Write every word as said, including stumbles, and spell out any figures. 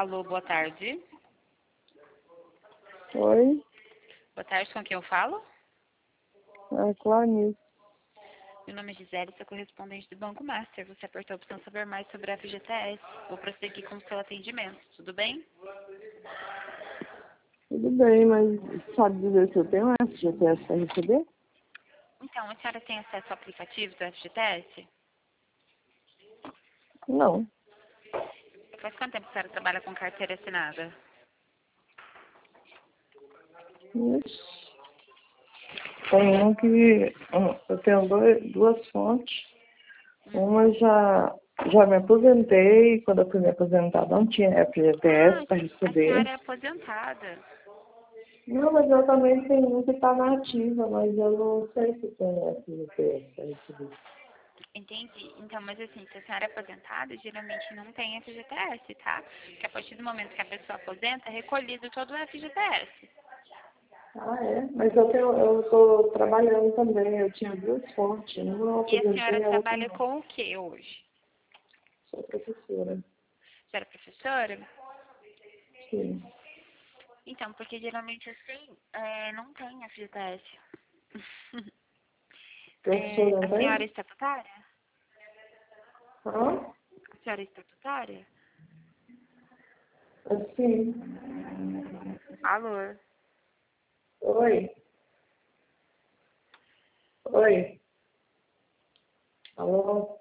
Alô, boa tarde. Oi, Boa tarde, com quem eu falo? é Clarice. Meu nome é Gisele, sou correspondente do Banco Master. Você apertou a opção saber mais sobre a F G T S. Vou prosseguir com o seu atendimento, tudo bem? Tudo bem, mas sabe dizer se eu tenho F G T S para receber? Então, a senhora tem acesso ao aplicativo do F G T S? Não. Faz quanto tempo a senhora trabalha com carteira assinada? Ixi. Tem um que... um, eu tenho dois, duas fontes. Uma já, já me aposentei. Quando eu fui me aposentar não tinha F G T S Ah, para a senhora é receber. aposentada. Não, mas eu também tenho um que está na ativa, mas eu não sei se tem F G T S para receber. Entendi. Então, mas assim, se a senhora é aposentada, geralmente não tem F G T S, tá? Porque a partir do momento que a pessoa aposenta, é recolhido todo o F G T S. Ah, é? Mas eu tenho, eu estou trabalhando também. Eu tinha duas fontes. Uma eu E a senhora aposentei, a outra trabalha não. com o que hoje? Sou professora. A senhora é professora? Sim. Então, porque geralmente assim, é, não tem F G T S. É, Professora a senhora é também? estatutária? Hã? A senhora é estatutária? Assim. Alô? Oi. Oi. Alô?